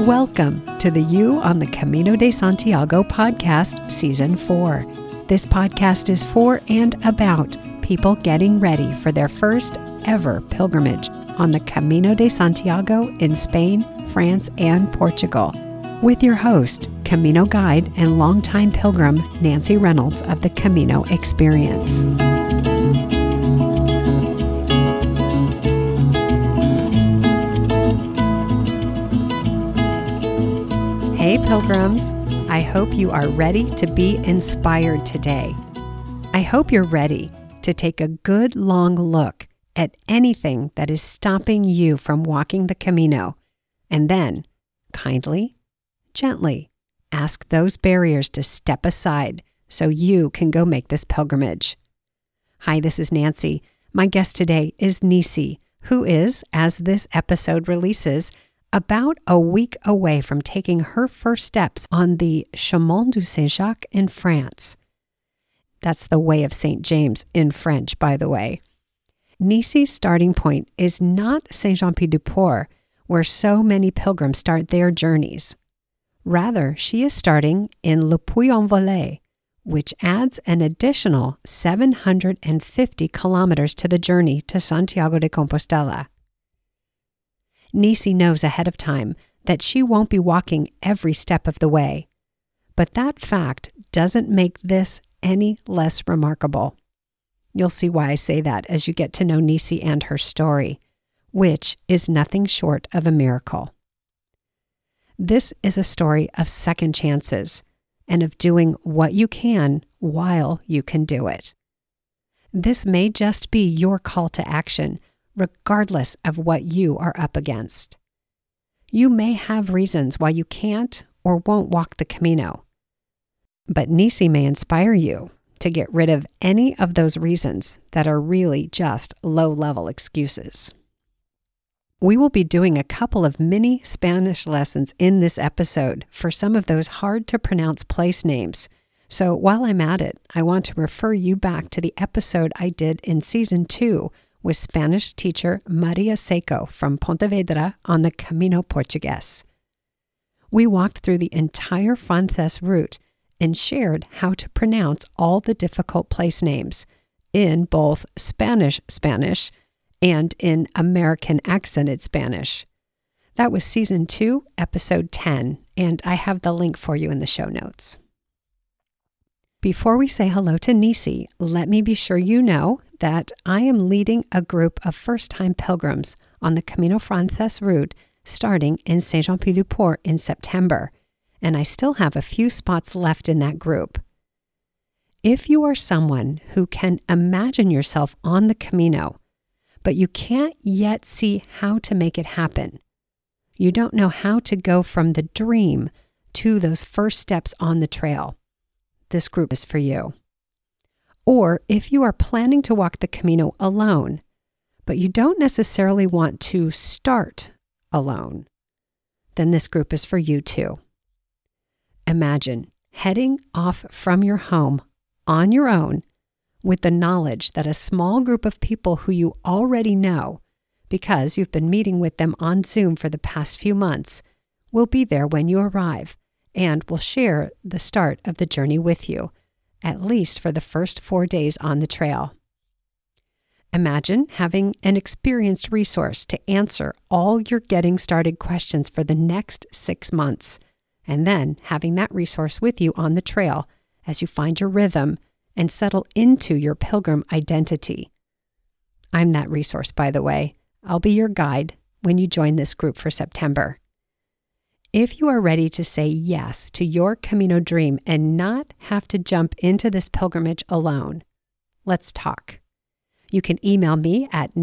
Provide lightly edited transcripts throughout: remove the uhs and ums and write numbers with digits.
Welcome to the You on the Camino de Santiago podcast, Season 4. This podcast is for and about people getting ready for their first ever pilgrimage on the Camino de Santiago in Spain, France, and Portugal. With your host, Camino guide and longtime pilgrim, Nancy Reynolds of the Camino Experience. Hey pilgrims, I hope you are ready to be inspired today. I hope you're ready to take a good long look at anything that is stopping you from walking the Camino, and then, kindly, gently, ask those barriers to step aside so you can go make this pilgrimage. Hi, this is Nancy. My guest today is Nisi, who is, as this episode releases, about a week away from taking her first steps on the Chemin du Saint-Jacques in France. That's the Way of St. James in French, by the way. Nisi's starting point is not Saint-Jean-Pied-de-Port, where so many pilgrims start their journeys. Rather, she is starting in Le Puy-en-Velay, which adds an additional 750 kilometers to the journey to Santiago de Compostela. Nisi knows ahead of time that she won't be walking every step of the way, but that fact doesn't make this any less remarkable. You'll see why I say that as you get to know Nisi and her story, which is nothing short of a miracle. This is a story of second chances and of doing what you can while you can do it. This may just be your call to action, regardless of what you are up against. You may have reasons why you can't or won't walk the Camino, but Nisi may inspire you to get rid of any of those reasons that are really just low-level excuses. We will be doing a couple of mini Spanish lessons in this episode for some of those hard-to-pronounce place names. So while I'm at it, I want to refer you back to the episode I did in Season 2 with Spanish teacher Maria Seco from Pontevedra on the Camino Portugués. We walked through the entire Frances route and shared how to pronounce all the difficult place names in both Spanish and in American accented Spanish. That was Season 2, Episode 10, and I have the link for you in the show notes. Before we say hello to Nisi, let me be sure you know that I am leading a group of first-time pilgrims on the Camino Frances route starting in Saint-Jean-Pied-de-Port in September, and I still have a few spots left in that group. If you are someone who can imagine yourself on the Camino, but you can't yet see how to make it happen, you don't know how to go from the dream to those first steps on the trail, this group is for you. Or if you are planning to walk the Camino alone, but you don't necessarily want to start alone, then this group is for you too. Imagine heading off from your home on your own with the knowledge that a small group of people who you already know, because you've been meeting with them on Zoom for the past few months, will be there when you arrive and will share the start of the journey with you, at least for the first 4 days on the trail. Imagine having an experienced resource to answer all your getting started questions for the next 6 months, and then having that resource with you on the trail as you find your rhythm and settle into your pilgrim identity. I'm that resource, by the way. I'll be your guide when you join this group for September. If you are ready to say yes to your Camino dream and not have to jump into this pilgrimage alone, let's talk. You can email me at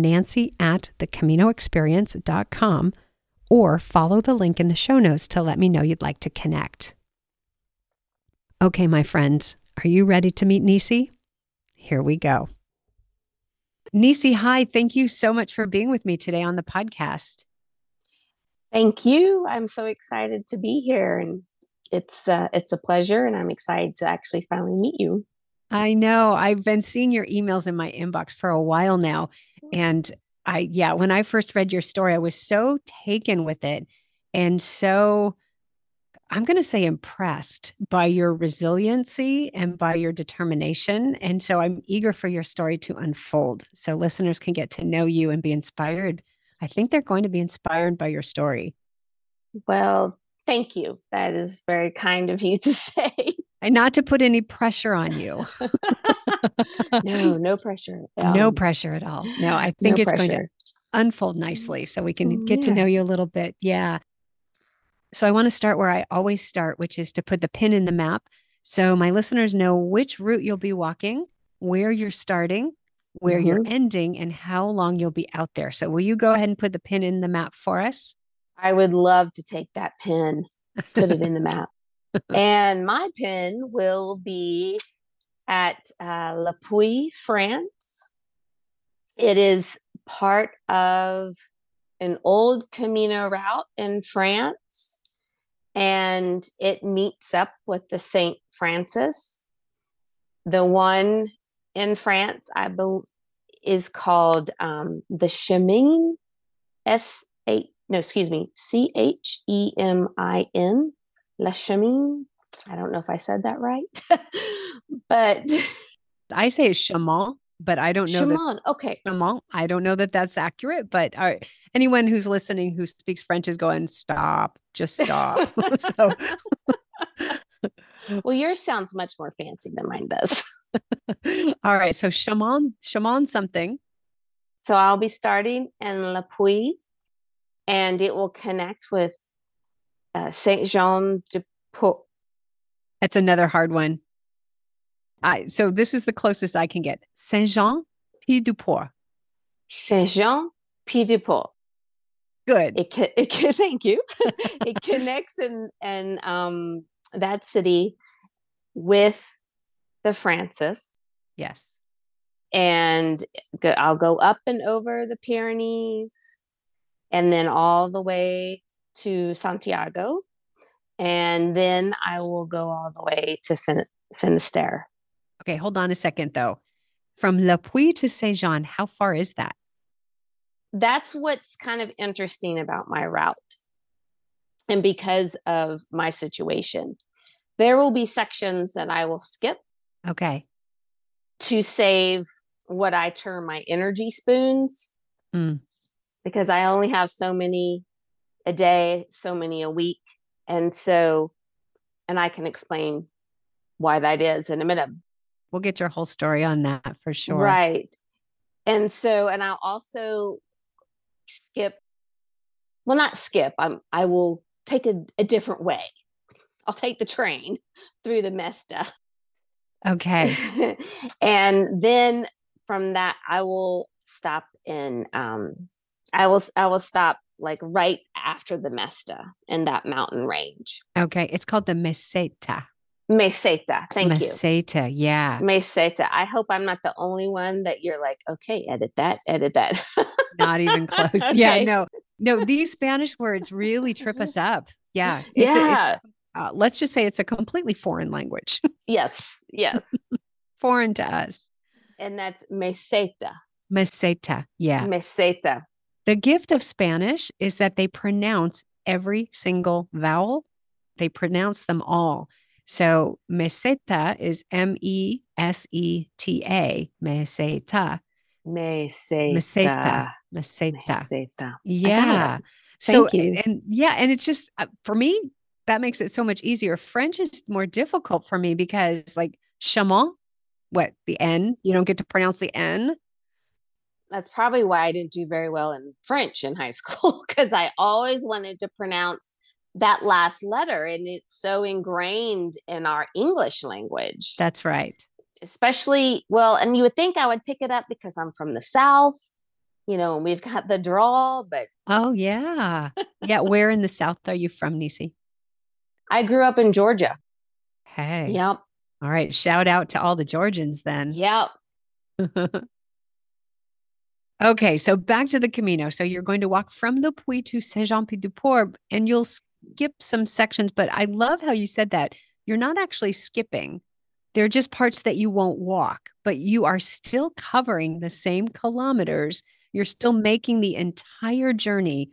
nancy@thecaminoexperience.com or follow the link in the show notes to let me know you'd like to connect. Okay, my friends, are you ready to meet Nisi? Here we go. Nisi, hi. Thank you so much for being with me today on the podcast. Thank you. I'm so excited to be here, and it's a pleasure, and I'm excited to actually finally meet you. I know. I've been seeing your emails in my inbox for a while now, and when I first read your story, I was so taken with it. and so I'm going to say impressed by your resiliency and by your determination. And so I'm eager for your story to unfold so listeners can get to know you and be inspired. I think they're going to be inspired by your story. Well, thank you. That is very kind of you to say. And not to put any pressure on you. No, no pressure. No pressure at all. No, I think no it's going to pressure. unfold nicely so we can get to Yes. know you a little bit. Yeah. So I want to start where I always start, which is to put the pin in the map. So my listeners know which route you'll be walking, where you're starting, where you're Mhm. ending, and how long you'll be out there. So will you go ahead and put the pin in the map for us? I would love to take that pin, put it in the map. And my pin will be at Le Puy, France. It is part of an old Camino route in France, and it meets up with the St. Francis. The one in France, I believe, is called the Chemin, S-8, no, excuse me, Chemin, La Chemin. I don't know if I said that right, but I say it's Chaman, but I don't know that Chemin. Okay. Chaman. I don't know that that's accurate, but anyone who's listening who speaks French is going, stop, just stop. So, Well, yours sounds much more fancy than mine does. all right. So Chaman something. So I'll be starting in Le Puy, and it will connect with Saint Jean de Port. That's another hard one. So this is the closest I can get. Saint-Jean-Pied-du-Port. Saint Jean Pied de Port. Good. Thank you. It connects in that city with the Francis. Yes. And I'll go up and over the Pyrenees and then all the way to Santiago. And then I will go all the way to Finisterre. Okay, hold on a second though. From Le Puy to Saint-Jean, how far is that? That's what's kind of interesting about my route. And because of my situation, there will be sections that I will skip. Okay. To save what I term my energy spoons, because I only have so many a day, so many a week. And I can explain why that is in a minute. We'll get your whole story on that for sure. Right. And I'll also not skip. I will take a different way. I'll take the train through the Mesta. Okay. And then from that, I will stop I will stop like right after the Mesta in that mountain range. Okay. It's called the Meseta. Meseta. Thank you. Meseta. Yeah. Meseta. I hope I'm not the only one that you're like, okay, edit that, edit that. Not even close. Okay. Yeah, no, these Spanish words really trip us up. Yeah. Let's just say it's a completely foreign language. Yes. Foreign to us. And that's meseta. Meseta. Yeah. Meseta. The gift of Spanish is that they pronounce every single vowel. They pronounce them all. So meseta is Meseta. Meseta. Meseta. Yeah. Thank you. And it's just for me, that makes it so much easier. French is more difficult for me because like Chaman, the N, you don't get to pronounce the N. That's probably why I didn't do very well in French in high school, because I always wanted to pronounce that last letter, and it's so ingrained in our English language. That's right. Especially, and you would think I would pick it up because I'm from the South, and we've got the drawl, but. Oh, yeah. Yeah. Where in the South are you from, Nisi? I grew up in Georgia. Hey. Yep. All right. Shout out to all the Georgians then. Yep. Okay. So back to the Camino. So you're going to walk from Le Puy to Saint-Jean-Pied-du-Port, and you'll skip some sections, but I love how you said that. You're not actually skipping. They're just parts that you won't walk, but you are still covering the same kilometers. You're still making the entire journey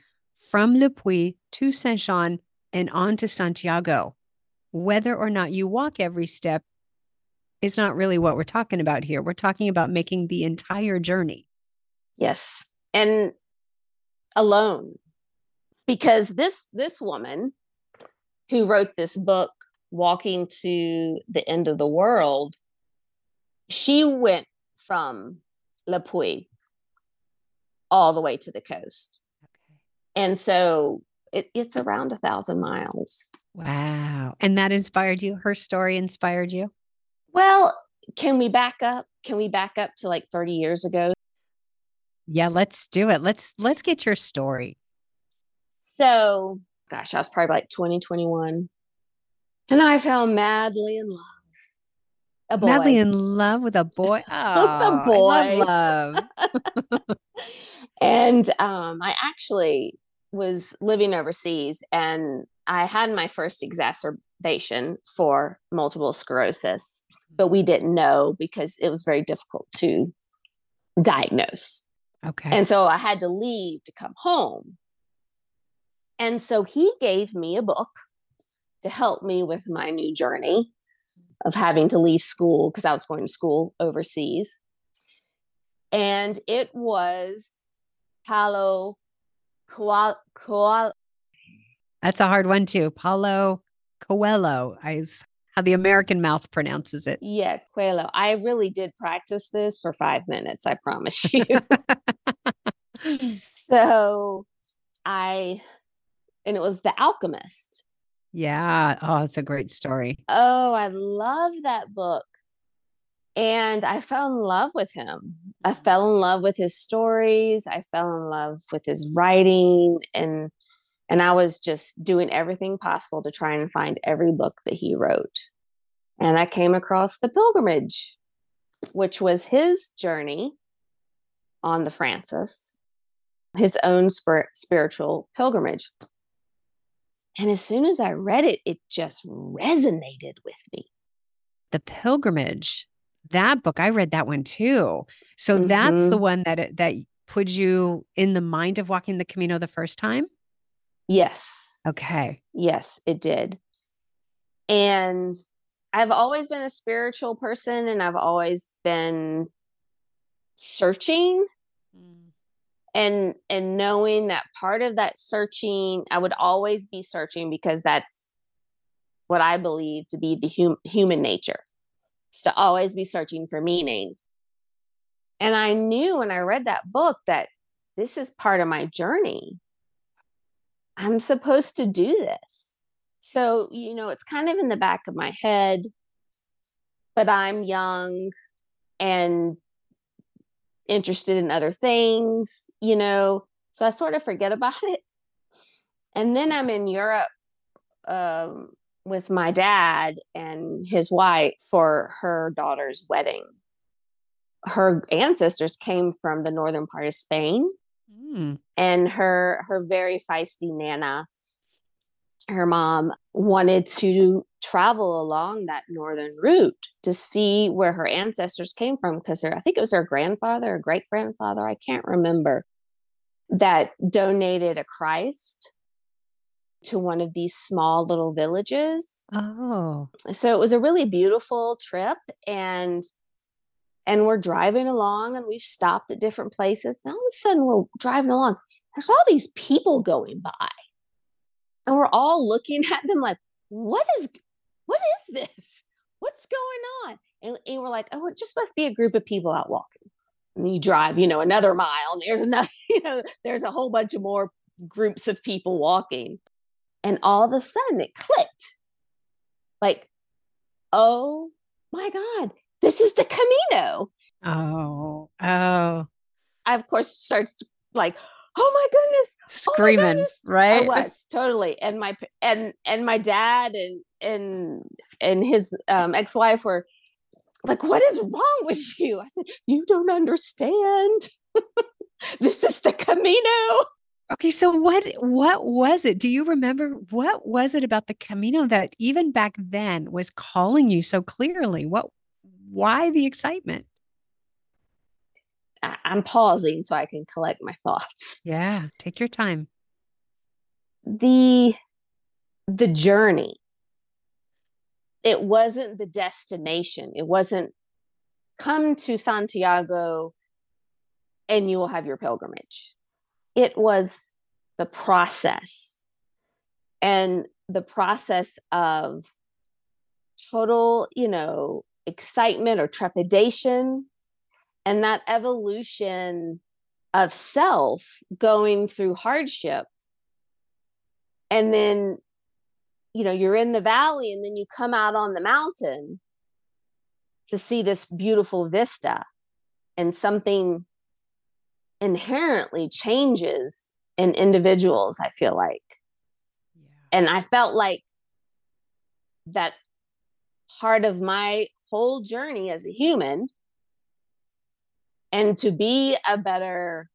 from Le Puy to Saint Jean and on to Santiago. Whether or not you walk every step is not really what we're talking about here. We're talking about making the entire journey. Yes. And alone. Because this woman who wrote this book, Walking to the End of the World, she went from Le Puy all the way to the coast. Okay. And so it's around 1,000 miles. Wow. And that inspired you? Her story inspired you? Well, can we back up? Can we back up to like 30 years ago? Yeah, let's do it. Let's get your story. So, gosh, I was probably like 2021. And I fell madly in love. A boy. Madly in love with a boy. Oh, with a boy. I love love. And I actually was living overseas, and I had my first exacerbation for multiple sclerosis, but we didn't know because it was very difficult to diagnose. Okay. And so I had to leave to come home. And so he gave me a book to help me with my new journey of having to leave school because I was going to school overseas. And it was Paulo Coelho. That's a hard one too. Paulo Coelho is how the American mouth pronounces it. Yeah, Coelho. I really did practice this for 5 minutes, I promise you. So and it was The Alchemist. Yeah. Oh, it's a great story. Oh, I love that book. And I fell in love with him. I fell in love with his stories. I fell in love with his writing. And I was just doing everything possible to try and find every book that he wrote. And I came across The Pilgrimage, which was his journey on the Francis, his own spiritual pilgrimage. And as soon as I read it, it just resonated with me. The Pilgrimage, that book, I read that one too. So that's the one that put you in the mind of walking the Camino the first time? Yes. Okay. Yes, it did. And I've always been a spiritual person, and I've always been searching. And knowing that part of that searching, I would always be searching because that's what I believe to be the human nature. It's to always be searching for meaning. And I knew when I read that book that this is part of my journey. I'm supposed to do this. So, it's kind of in the back of my head, but I'm young and interested in other things, so I sort of forget about it. And then I'm in Europe with my dad and his wife for her daughter's wedding. Her ancestors came from the northern part of Spain. And her very feisty Nana, her mom, wanted to travel along that northern route to see where her ancestors came from, because I think it was her grandfather or great grandfather, I can't remember, that donated a Christ to one of these small little villages. Oh, so it was a really beautiful trip, and we're driving along, and we've stopped at different places. And all of a sudden we're driving along, there's all these people going by, and we're all looking at them like, what is this? What's going on? And we're like, oh, it just must be a group of people out walking. And you drive, another mile, and there's another, there's a whole bunch of more groups of people walking. And all of a sudden it clicked. Like, oh my God, this is the Camino. Oh. I, of course, starts like, oh my goodness, screaming, oh my goodness. right? I was totally. And my dad and his ex-wife were like, what is wrong with you? I said, you don't understand. This is the Camino. Okay, so what was it? Do you remember what was it about the Camino that even back then was calling you so clearly? Why the excitement? I'm pausing so I can collect my thoughts. Yeah, take your time. the journey. It wasn't the destination. It wasn't come to Santiago and you will have your pilgrimage. It was the process, and the process of total, excitement or trepidation, and that evolution of self going through hardship. And then, you're in the valley and then you come out on the mountain to see this beautiful vista, and something inherently changes in individuals, I feel like. Yeah. And I felt like that part of my whole journey as a human, and to be a better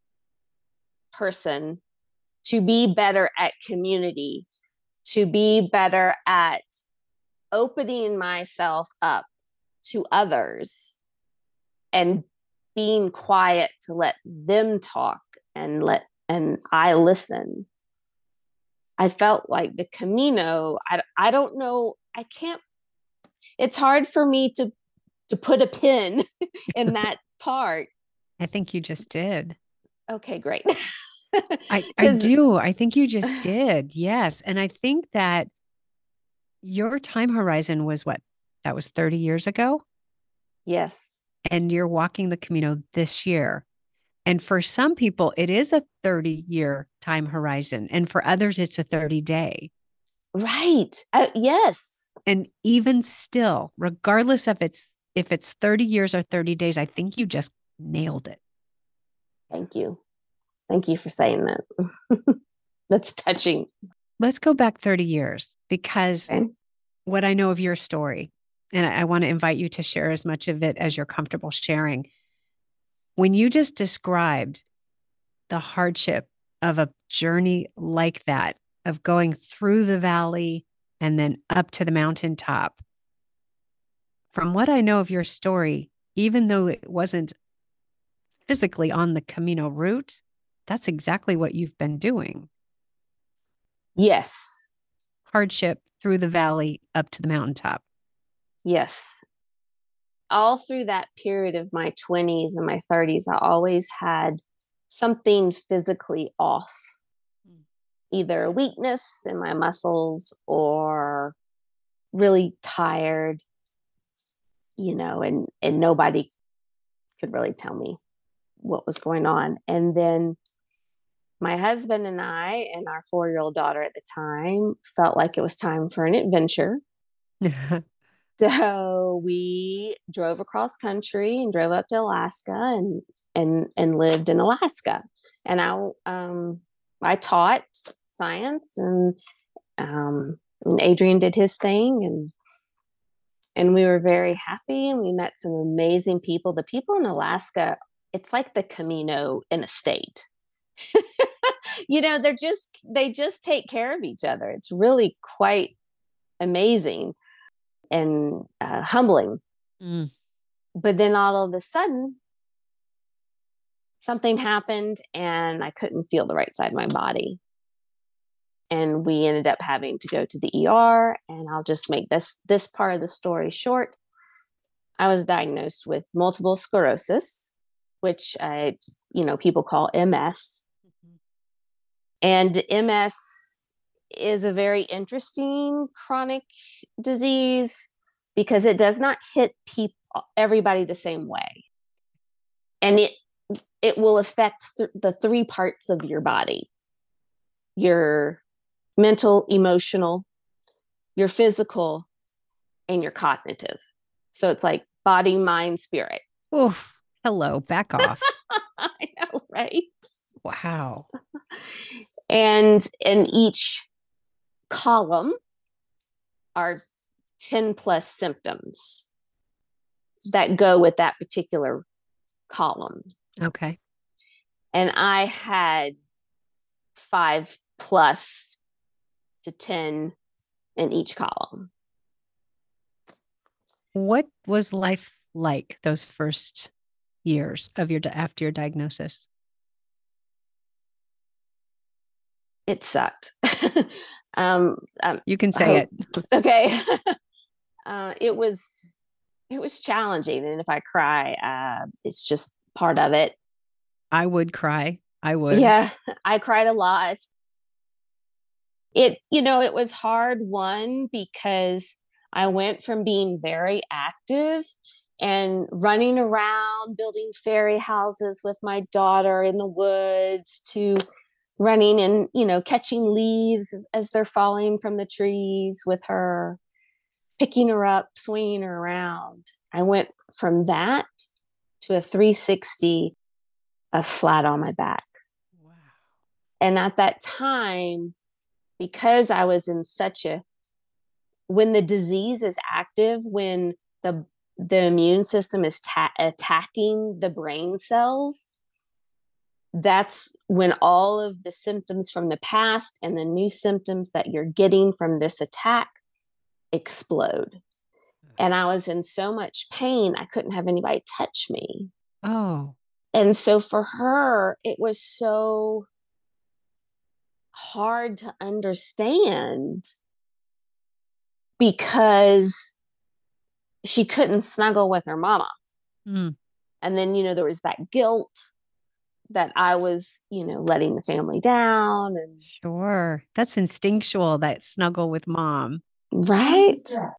person, to be better at community, to be better at opening myself up to others and being quiet to let them talk and I listen. I felt like the Camino, I don't know, it's hard for me to put a pin in that part. I think you just did. Okay, great. I do. I think you just did. Yes. And I think that your time horizon was what? That was 30 years ago? Yes. And you're walking the Camino this year. And for some people, it is a 30-year time horizon. And for others, it's a 30-day. Right. Yes. And even still, regardless of if it's 30 years or 30 days, I think you just nailed it. Thank you. Thank you for saying that. That's touching. Let's go back 30 years because what I know of your story, and I want to invite you to share as much of it as you're comfortable sharing. When you just described the hardship of a journey like that, of going through the valley and then up to the mountaintop, from what I know of your story, even though it wasn't physically on the Camino route, that's exactly what you've been doing. Yes. Hardship through the valley up to the mountaintop. Yes. All through that period of my 20s and my 30s, I always had something physically off, either a weakness in my muscles or really tired, and nobody could really tell me what was going on. And then my husband and I and our 4-year-old daughter at the time felt like it was time for an adventure. So we drove across country and drove up to Alaska and lived in Alaska. And I taught science, and Adrian did his thing, and we were very happy, and we met some amazing people. The people in Alaska, it's like the Camino in a state. They just take care of each other. It's really quite amazing and humbling. But then all of a sudden something happened and I couldn't feel the right side of my body, and we ended up having to go to the ER. And I'll just make this part of the story short. I was diagnosed with multiple sclerosis, which people call MS. And MS is a very interesting chronic disease because it does not hit everybody the same way. And it will affect the 3 parts of your body: your mental, emotional, your physical, and your cognitive. So it's like body, mind, spirit. Oh, hello, back off. I know, right? Wow. And in each column are 10 plus symptoms that go with that particular column. Okay. And I had 5 plus to 10 in each column. What was life like those first years of after your diagnosis? It sucked. um, You can I say hope, it. okay. It was challenging, and if I cry, it's just part of it. I would cry. I would. Yeah, I cried a lot. It was hard, one, because I went from being very active and running around building fairy houses with my daughter in the woods to running and, catching leaves as they're falling from the trees with her, picking her up, swinging her around. I went from that to a 360 of flat on my back. Wow. And at that time, because I was in when the disease is active, when the immune system is attacking the brain cells, that's when all of the symptoms from the past and the new symptoms that you're getting from this attack explode. And I was in so much pain, I couldn't have anybody touch me. Oh. And so for her, it was so hard to understand because she couldn't snuggle with her mama. Mm. And then, there was that guilt that I was, letting the family down. And Sure. That's instinctual, that snuggle with mom. right.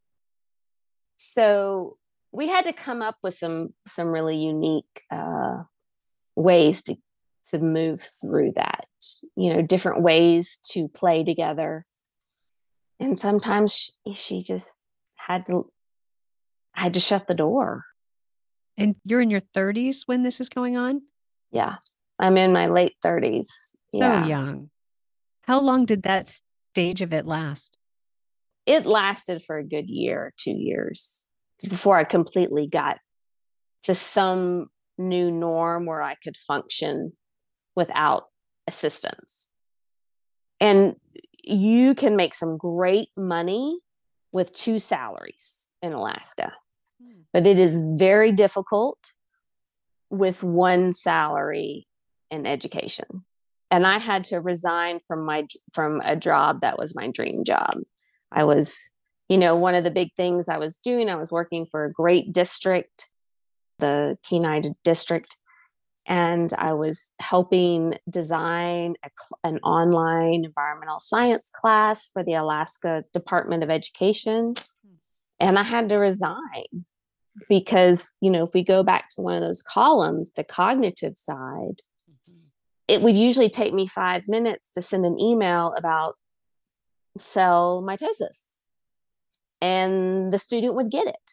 So we had to come up with some really unique ways to move through that, different ways to play together. And sometimes she just had to shut the door. And you're in your 30s when this is going on? Yeah. I'm in my late 30s. So Yeah. young. How long did that stage of it last? It lasted for a good year, 2 years before I completely got to some new norm where I could function without assistance. And you can make some great money with 2 salaries in Alaska, but it is very difficult with 1 salary in education. And I had to resign from a job that was my dream job. I was, one of the big things I was doing, I was working for a great district, the Kenai district, and I was helping design an online environmental science class for the Alaska Department of Education. And I had to resign because, if we go back to one of those columns, the cognitive side, it would usually take me 5 minutes to send an email about cell mitosis, and the student would get it.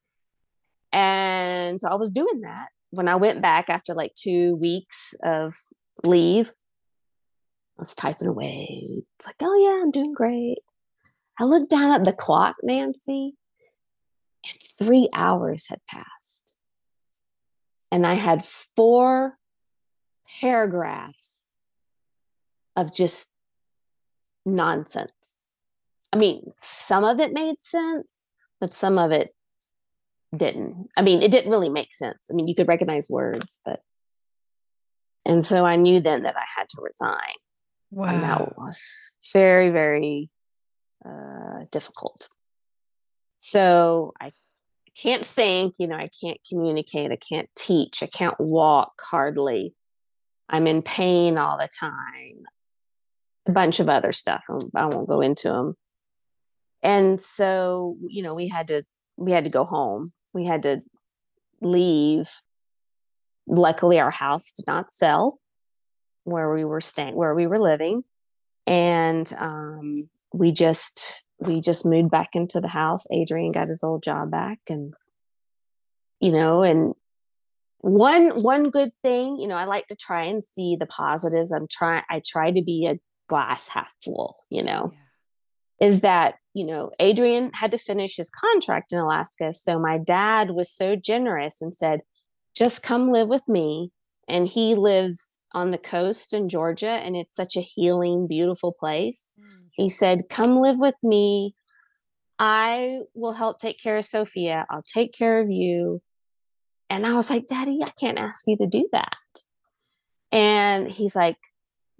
And so I was doing that. When I went back after like 2 weeks of leave, I was typing away. It's like, oh yeah, I'm doing great. I looked down at the clock, Nancy, and 3 hours had passed. And I had 4 paragraphs of just nonsense. I mean, some of it made sense, but some of it didn't. I mean, it didn't really make sense. I mean, you could recognize words, but. And so I knew then that I had to resign. Wow. And that was very, very difficult. So I can't think, I can't communicate, I can't teach, I can't walk hardly. I'm in pain all the time. A bunch of other stuff. I won't go into them. And so, we had to go home. We had to leave. Luckily, our house did not sell where we were staying, where we were living. And we just moved back into the house. Adrian got his old job back, and and one good thing, I like to try and see the positives. I try to be a glass half full, is that, Adrian had to finish his contract in Alaska. So my dad was so generous and said, just come live with me. And he lives on the coast in Georgia, and it's such a healing, beautiful place. He said, come live with me. I will help take care of Sophia. I'll take care of you. And I was like, Daddy, I can't ask you to do that. And he's like,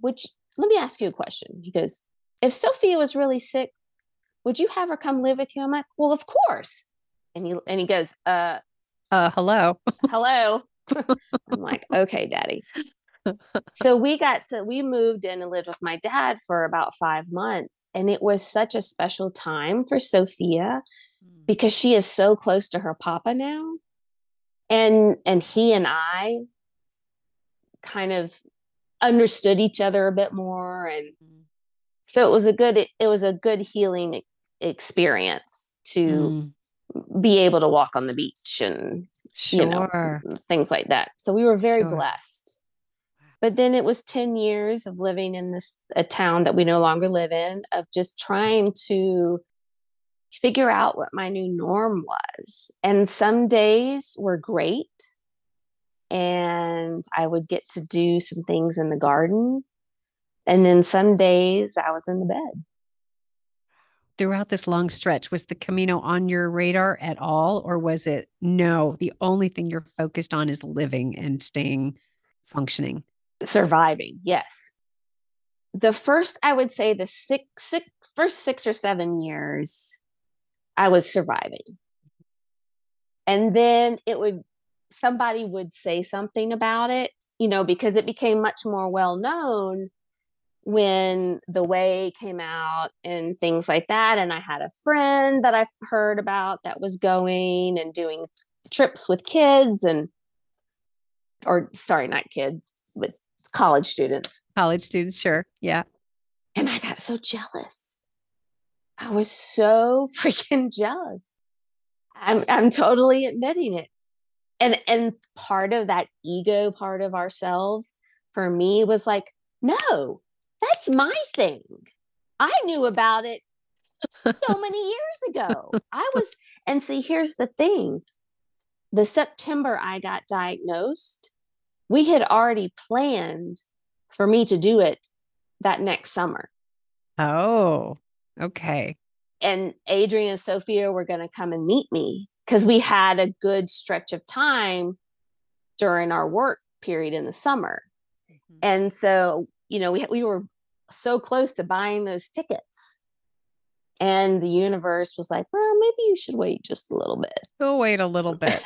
let me ask you a question. He goes, if Sophia was really sick, would you have her come live with you? I'm like, well, of course. And he goes, hello. hello. I'm like, okay, daddy. So we moved in and lived with my dad for about 5 months. And it was such a special time for Sophia because she is so close to her papa now. And he and I kind of understood each other a bit more. And so it was a good healing experience to be able to walk on the beach and, things like that. So we were very blessed. But then it was 10 years of living in a town that we no longer live in, of just trying to figure out what my new norm was. And some days were great. And I would get to do some things in the garden. And then some days I was in the bed. Throughout this long stretch, was the Camino on your radar at all? Or was it, no, the only thing you're focused on is living and staying functioning? Surviving, yes. I would say the first 6 or 7 years, I was surviving. And then somebody would say something about it, because it became much more well known when The Way came out and things like that. And I had a friend that I heard about that was going and doing trips with kids not kids, but college students. College students, sure. Yeah. And I got so jealous. I was so freaking jealous. I'm totally admitting it. And part of that ego part of ourselves for me was like, no, that's my thing. I knew about it so many years ago. And see, here's the thing. The September I got diagnosed, we had already planned for me to do it that next summer. Oh, okay. And Adrian and Sophia were going to come and meet me because we had a good stretch of time during our work period in the summer. Mm-hmm. And so, we were so close to buying those tickets. And the universe was like, well, maybe you should wait just a little bit. Go wait a little bit.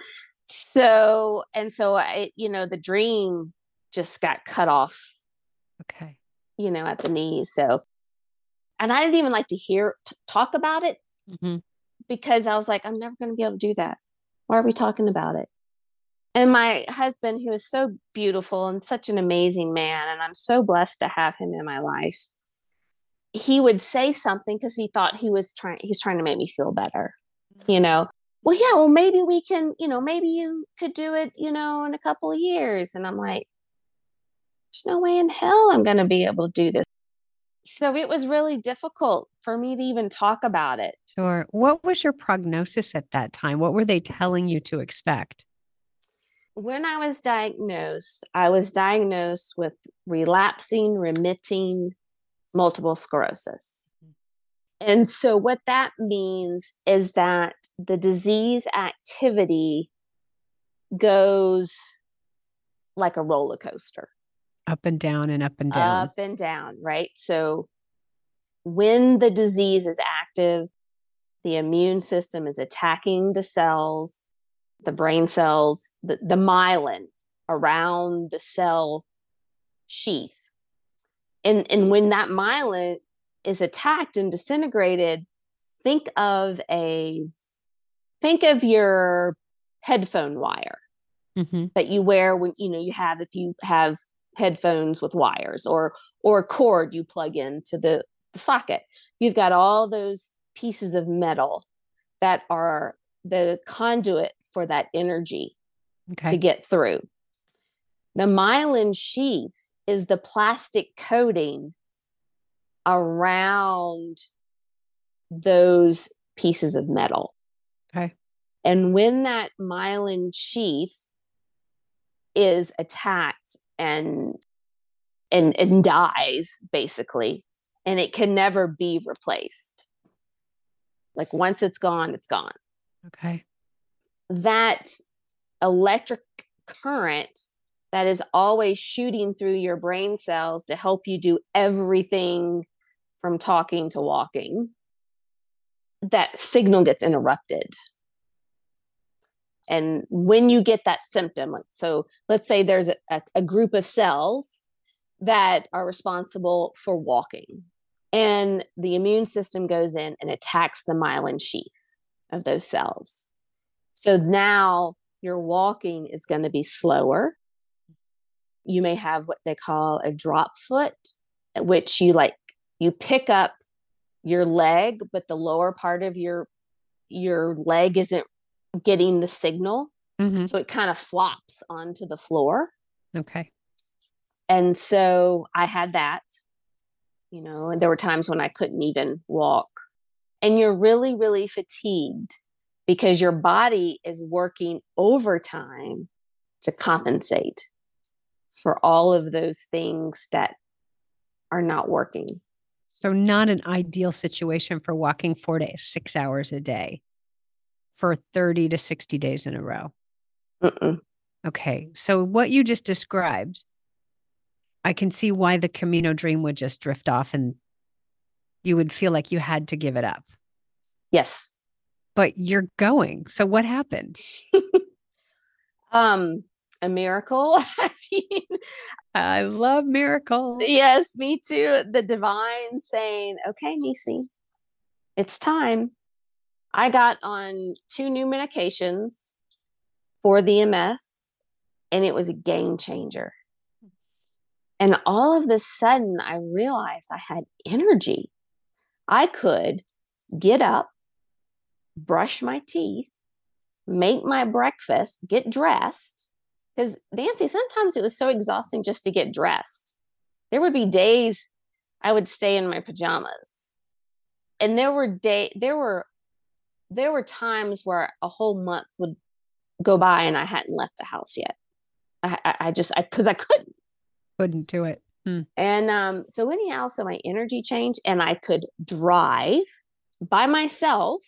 So the dream just got cut off. Okay. At the knees. So, and I didn't even like to talk about it because I was like, I'm never going to be able to do that. Why are we talking about it? And my husband, who is so beautiful and such an amazing man, and I'm so blessed to have him in my life, he would say something because he thought he was trying to make me feel better. Well, yeah, well, maybe we can, maybe you could do it, in a couple of years. And I'm like, there's no way in hell I'm going to be able to do this. So it was really difficult for me to even talk about it. Sure. What was your prognosis at that time? What were they telling you to expect? When I was diagnosed with relapsing, remitting multiple sclerosis. And so what that means is that the disease activity goes like a roller coaster. Up and down and up and down. Up and down, right? So when the disease is active, the immune system is attacking the cells, the brain cells, the myelin around the cell sheath. And when that myelin is attacked and disintegrated, think of your headphone wire that you wear when if you have headphones with wires or a cord you plug into the socket. You've got all those pieces of metal that are the conduit for that energy to get through. The myelin sheath is the plastic coating around those pieces of metal. Okay. And when that myelin sheath is attacked and dies, basically, and it can never be replaced. Like once it's gone, it's gone. Okay. That electric current that is always shooting through your brain cells to help you do everything from talking to walking, that signal gets interrupted. And when you get that symptom, so let's say there's a group of cells that are responsible for walking, and the immune system goes in and attacks the myelin sheath of those cells. So now your walking is going to be slower. You may have what they call a drop foot, which you pick up your leg, but the lower part of your leg isn't getting the signal. Mm-hmm. So it kind of flops onto the floor. Okay. And so I had that, and there were times when I couldn't even walk. And you're really, really fatigued because your body is working overtime to compensate for all of those things that are not working. So not an ideal situation for walking 4 to 6 hours a day for 30 to 60 days in a row. Mm-mm. Okay. So what you just described, I can see why the Camino dream would just drift off and you would feel like you had to give it up. Yes. But you're going. So what happened? A miracle. I love miracles. Yes, me too. The divine saying, okay, Nisi, it's time. I got on 2 new medications for the MS, and it was a game changer. And all of a sudden, I realized I had energy. I could get up, brush my teeth, make my breakfast, get dressed. Because, Nancy, sometimes it was so exhausting just to get dressed. There would be days I would stay in my pajamas. And there were times where a whole month would go by and I hadn't left the house yet. Because I couldn't do it. And so anyhow, so my energy changed and I could drive by myself,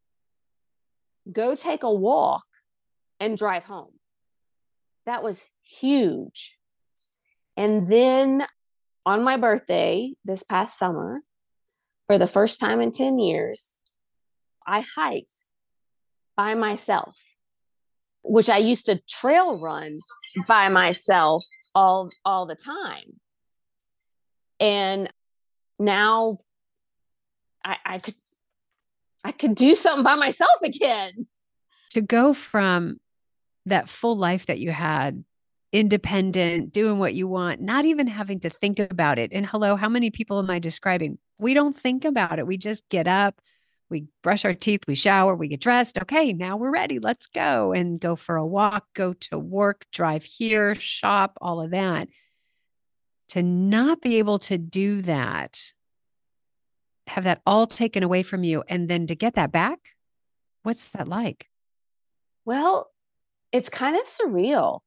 go take a walk, and drive home. That was huge. And then on my birthday this past summer, for the first time in 10 years, I hiked by myself, which I used to trail run by myself all the time. And now I could do something by myself again. To go from that full life that you had, independent, doing what you want, not even having to think about it. And hello, how many people am I describing? We don't think about it. We just get up, we brush our teeth, we shower, we get dressed. Okay, now we're ready. Let's go and go for a walk, go to work, drive here, shop, all of that. To not be able to do that, have that all taken away from you, and then to get that back, what's that like? Well, it's kind of surreal.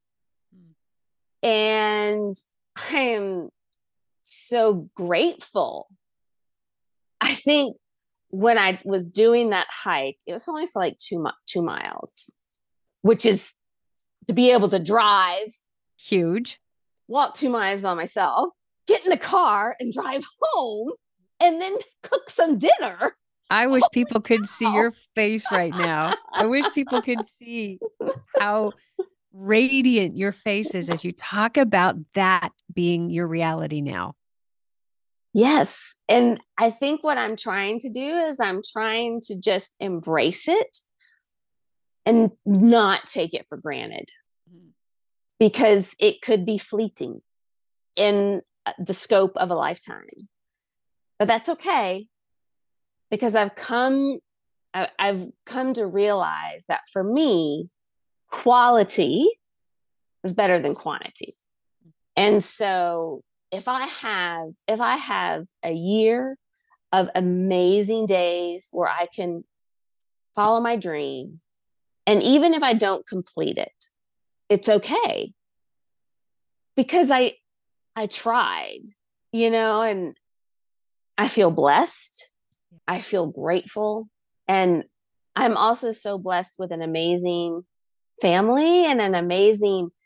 And I am so grateful. I think when I was doing that hike, it was only for like 2 miles, which is to be able to drive. Huge. Walk 2 miles by myself, get in the car and drive home, and then cook some dinner. I wish people could see your face right now. I wish people could see how radiant your face is as you talk about that being your reality now. Yes. And I think what I'm trying to do is I'm trying to just embrace it and not take it for granted, because it could be fleeting in the scope of a lifetime. But that's okay, because I've come to realize that for me, quality is better than quantity. And so if I have a year of amazing days where I can follow my dream, and even if I don't complete it, it's okay, because I tried, and I feel blessed. I feel grateful. And I'm also so blessed with an amazing family and an amazing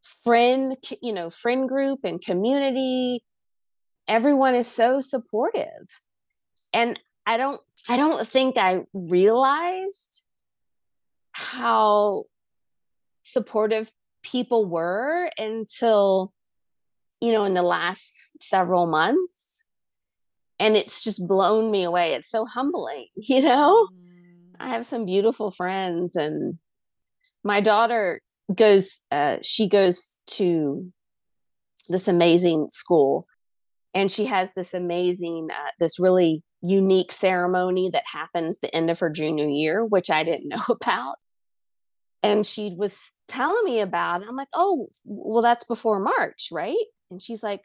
friend group and community. Everyone is so supportive. And I don't think I realized how supportive people were until, in the last several months. And it's just blown me away. It's so humbling. I have some beautiful friends, and my daughter she goes to this amazing school, and she has this really unique ceremony that happens the end of her junior year, which I didn't know about. And she was telling me about it. I'm like, oh, well, that's before March, right? And she's like,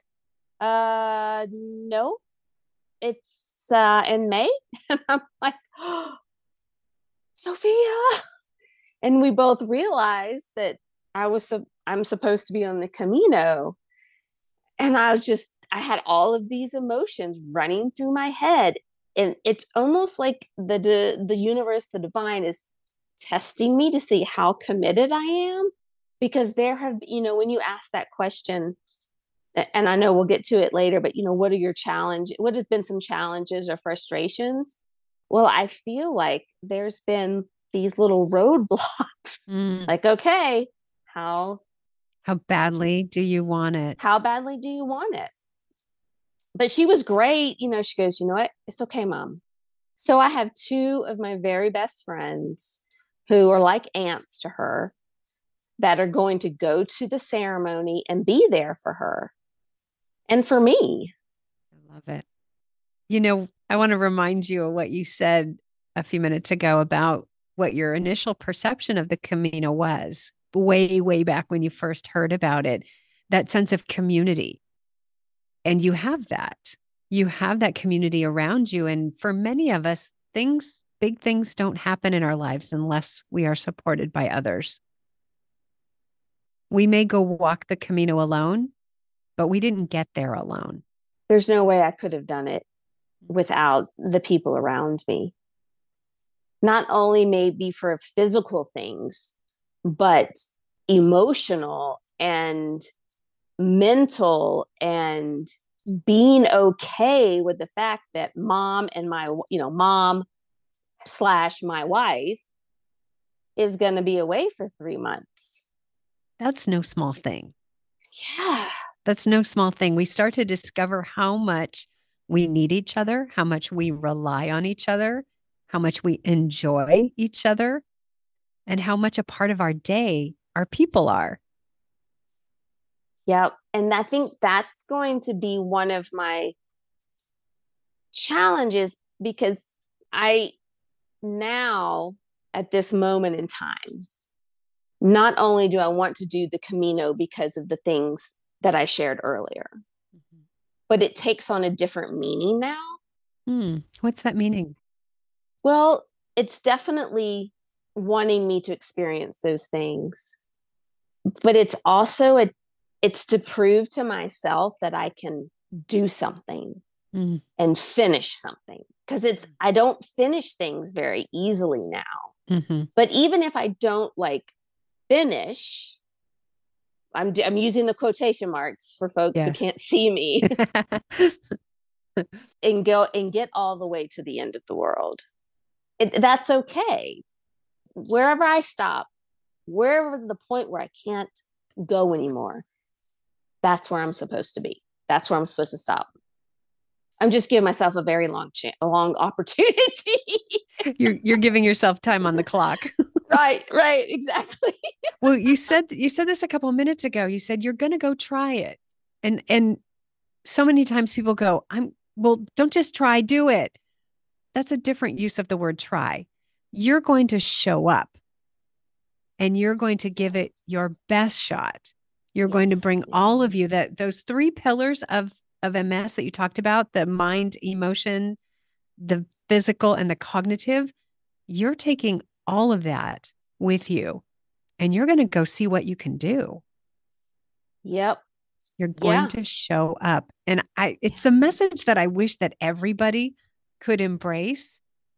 no, it's in May. And I'm like, oh, Sophia. And we both realized that I'm supposed to be on the Camino. And I had all of these emotions running through my head. And it's almost like the universe, the divine, is testing me to see how committed I am. Because when you ask that question, and I know we'll get to it later, but what have been some challenges or frustrations? Well, I feel like there's been these little roadblocks. Like, okay, how badly do you want it? How badly do you want it? But she was great. She goes, you know what? It's okay, Mom. So I have two of my very best friends who are like aunts to her that are going to go to the ceremony and be there for her and for me. I love it. I want to remind you of what you said a few minutes ago about what your initial perception of the Camino was way, way back when you first heard about it, that sense of community. And you have that community around you. And for many of us, big things don't happen in our lives unless we are supported by others. We may go walk the Camino alone, but we didn't get there alone. There's no way I could have done it without the people around me. Not only maybe for physical things, but emotional and mental, and being okay with the fact that mom and mom / my wife is going to be away for 3 months. That's no small thing. Yeah. That's no small thing. We start to discover how much we need each other, how much we rely on each other, how much we enjoy each other, and how much a part of our day our people are. Yep. And I think that's going to be one of my challenges, because I now, at this moment in time, not only do I want to do the Camino because of the things that I shared earlier, but it takes on a different meaning now. What's that meaning? Well, it's definitely wanting me to experience those things, but it's also it's to prove to myself that I can do something and finish something, because I don't finish things very easily now. But even if I don't finish, I'm using the quotation marks for folks who can't see me, and get all the way to the end of the world. That's okay. Wherever I stop, wherever the point where I can't go anymore, that's where I'm supposed to be. That's where I'm supposed to stop. I'm just giving myself a very long opportunity. You're giving yourself time on the clock. Right, exactly. Well, you said this a couple of minutes ago. You said you're going to go try it. And so many times people go, don't just try, do it. That's a different use of the word try. You're going to show up and you're going to give it your best shot. You're going to bring all of you, those 3 pillars of MS that you talked about, the mind, emotion, the physical, and the cognitive. You're taking all of that with you, and you're going to go see what you can do. Yep. You're going to show up. And it's a message that I wish that everybody could embrace,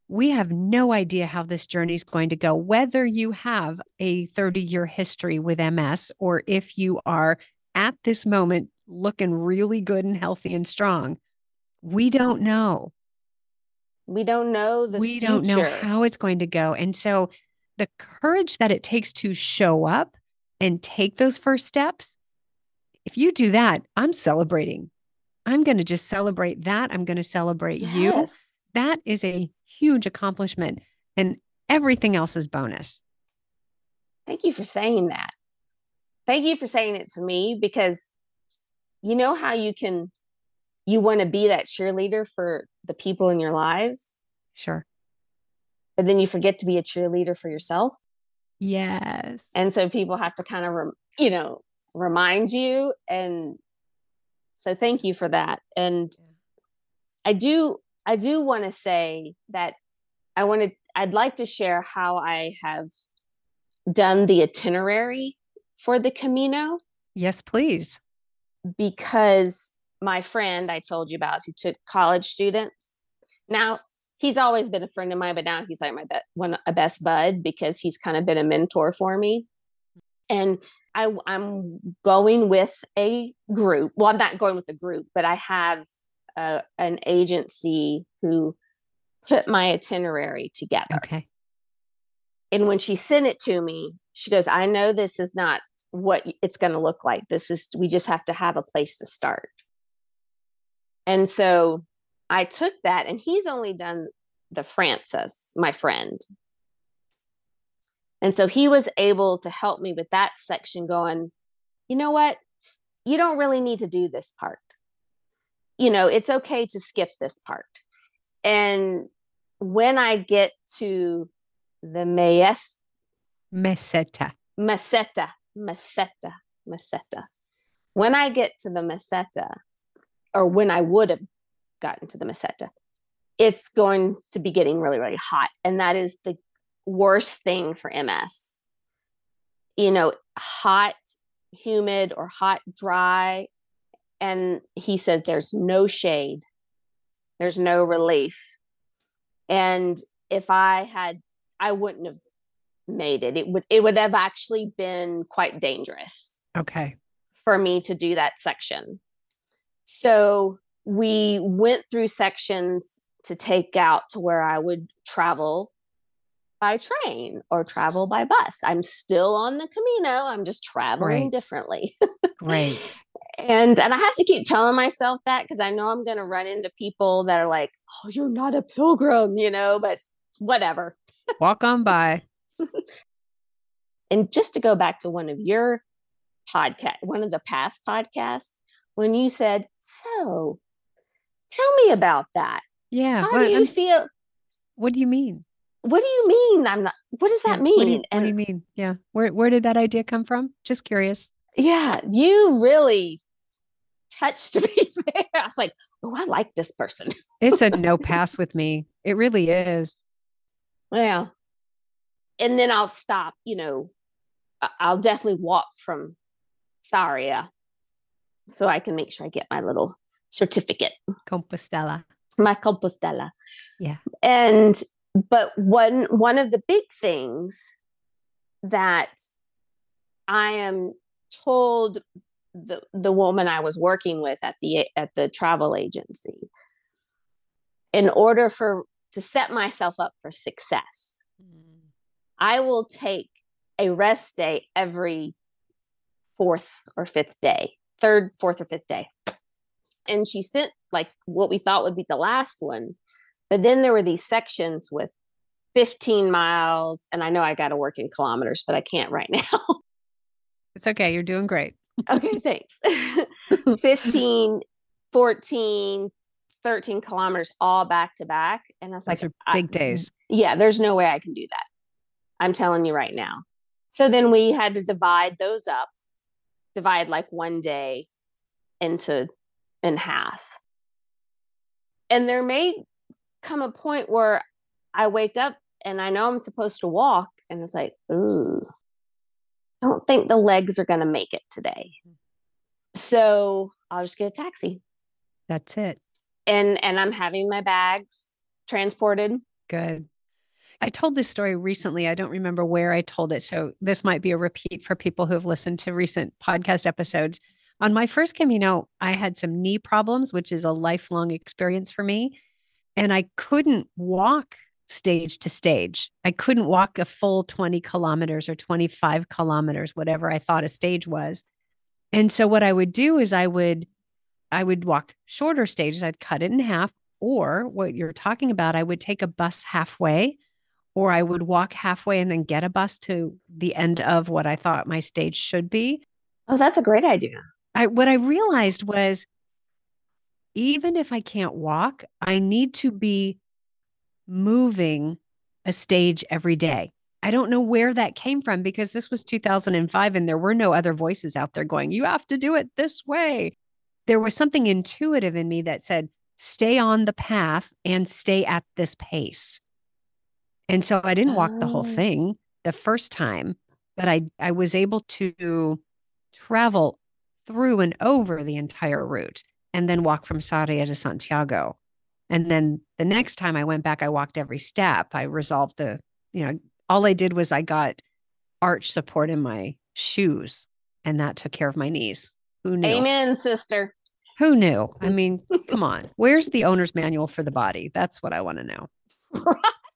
We have no idea how this journey is going to go, whether you have a 30-year history with MS or if you are at this moment looking really good and healthy and strong. We don't know. We don't know the We future. don't know how it's going to go. And so the courage that it takes to show up and take those first steps, if you do that, I'm celebrating. I'm going to just celebrate that. I'm going to celebrate you. Yes. That is a huge accomplishment, and everything else is bonus. Thank you for saying that. Thank you for saying it to me, because you know how you want to be that cheerleader for the people in your lives, Sure. but then you forget to be a cheerleader for yourself. Yes. And so people have to kind of, remind you. And so thank you for that. And I do want to say that I'd like to share how I have done the itinerary for the Camino. Yes, please. Because my friend I told you about, who took college students, now he's always been a friend of mine, but now he's like a best bud, because he's kind of been a mentor for me. And I'm going with a group. Well, I'm not going with a group, but I have an agency who put my itinerary together. Okay. And when she sent it to me, she goes, I know this is not what it's going to look like. We just have to have a place to start. And so I took that, and he's only done the Francis, my friend. And so he was able to help me with that section, going, you know what? You don't really need to do this part. It's okay to skip this part. And when I get to the Meseta. When I get to the Meseta, or when I would have gotten to the Meseta, it's going to be getting really, really hot. And that is the worst thing for MS. Hot, humid, or hot, dry. And he said there's no shade. There's no relief. And if I wouldn't have made it. It would have actually been quite dangerous. Okay. For me to do that section. So we went through sections to take out to where I would travel by train or travel by bus. I'm still on the Camino. I'm just traveling differently. Great. And I have to keep telling myself that, because I know I'm going to run into people that are like, oh, you're not a pilgrim, but whatever. Walk on by. And just to go back to one of the past podcasts, when you said, so tell me about that. Yeah. How do you feel? What do you mean? What do you mean? What does that mean? What do you mean? Yeah. Where did that idea come from? Just curious. Yeah. You really touched me there. I was like, oh, I like this person. It's a no pass with me. It really is. Yeah. And then I'll stop, I'll definitely walk from Sarria so I can make sure I get my little certificate. Compostela. My Compostela. Yeah. But one of the big things that I am told the woman I was working with at the travel agency, in order to set myself up for success, I will take a rest day every fourth or fifth day. And she sent like what we thought would be the last one. But then there were these sections with 15 miles. And I know I got to work in kilometers, but I can't right now. It's okay. You're doing great. Okay, thanks. 15, 14, 13 kilometers all back to back. And I was Those like, are big days. Yeah, there's no way I can do that. I'm telling you right now. So then we had to divide like one day in half. And there may come a point where I wake up and I know I'm supposed to walk, and it's like, ooh, I don't think the legs are going to make it today. So I'll just get a taxi. That's it. And I'm having my bags transported Good. I told this story recently. I don't remember where I told it. So this might be a repeat for people who have listened to recent podcast episodes. On my first Camino, I had some knee problems, which is a lifelong experience for me. And I couldn't walk stage to stage. I couldn't walk a full 20 kilometers or 25 kilometers, whatever I thought a stage was. And so what I would do is I would walk shorter stages. I'd cut it in half. Or what you're talking about, I would take a bus halfway, or I would walk halfway and then get a bus to the end of what I thought my stage should be. Oh, that's a great idea. What I realized was even if I can't walk, I need to be moving a stage every day. I don't know where that came from because this was 2005 and there were no other voices out there going, you have to do it this way. There was something intuitive in me that said, stay on the path and stay at this pace. And so I didn't walk the whole thing the first time, but I was able to travel through and over the entire route and then walk from Sarria to Santiago. And then the next time I went back, I walked every step. I resolved all I did was I got arch support in my shoes and that took care of my knees. Who knew? Amen, sister. Who knew? I mean, come on. Where's the owner's manual for the body? That's what I want to know. Right.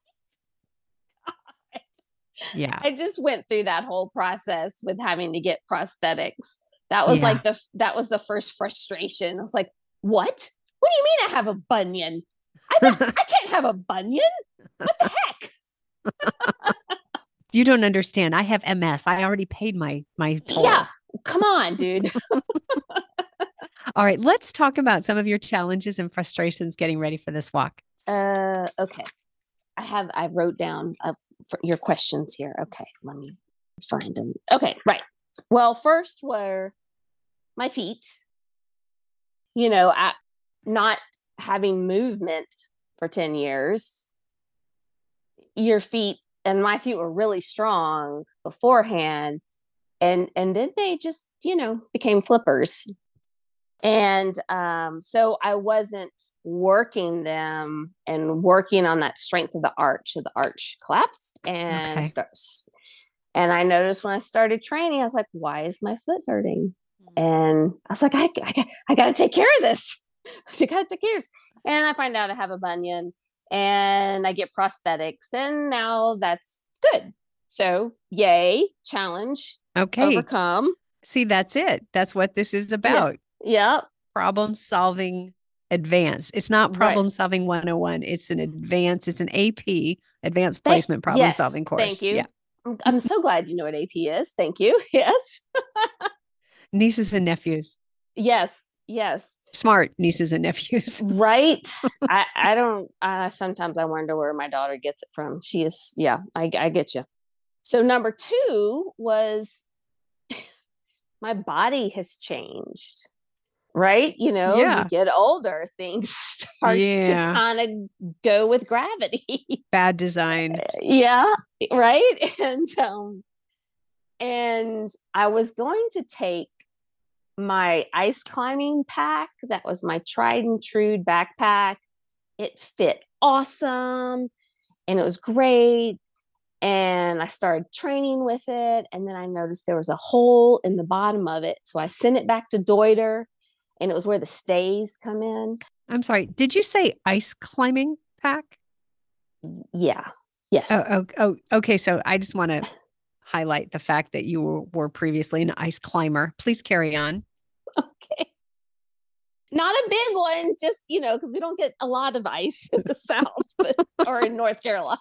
Yeah. I just went through that whole process with having to get prosthetics. That was that was the first frustration. I was like, what? What do you mean I have a bunion? I can't have a bunion. What the heck? You don't understand. I have MS. I already paid my toll. Yeah. Come on, dude. All right. Let's talk about some of your challenges and frustrations getting ready for this walk. Okay. I wrote down your questions here. Okay. Let me find them. Okay. Right. Well, first were my feet, not having movement for 10 years, your feet and my feet were really strong beforehand. And then they just, became flippers. And so I wasn't working them and working on that strength of the arch. So the arch collapsed and and I noticed when I started training, I was like, why is my foot hurting? And I was like, I got to take care of this. I got to take care of this. And I find out I have a bunion and I get prosthetics and now that's good. So yay, challenge, overcome. See, that's it. That's what this is about. Yeah. Problem solving advanced. It's not problem solving 101. It's an AP, advanced placement problem solving course. Thank you. Yeah. I'm so glad you know what AP is. Thank you. Yes. Nieces and nephews. Yes. Smart nieces and nephews. Right. I don't, sometimes I wonder where my daughter gets it from. She is, I get you. So number 2 was my body has changed, right? You get older, things start to kind of go with gravity. Bad design. Yeah. Right. And I was going to take my ice climbing pack. That was my tried and true backpack. It fit awesome and it was great. And I started training with it. And then I noticed there was a hole in the bottom of it. So I sent it back to Deuter and it was where the stays come in. I'm sorry. Did you say ice climbing pack? Yeah. Yes. Oh, okay. So I just want to highlight the fact that you were previously an ice climber. Please carry on. Okay. Not a big one, just, because we don't get a lot of ice in the South or in North Carolina.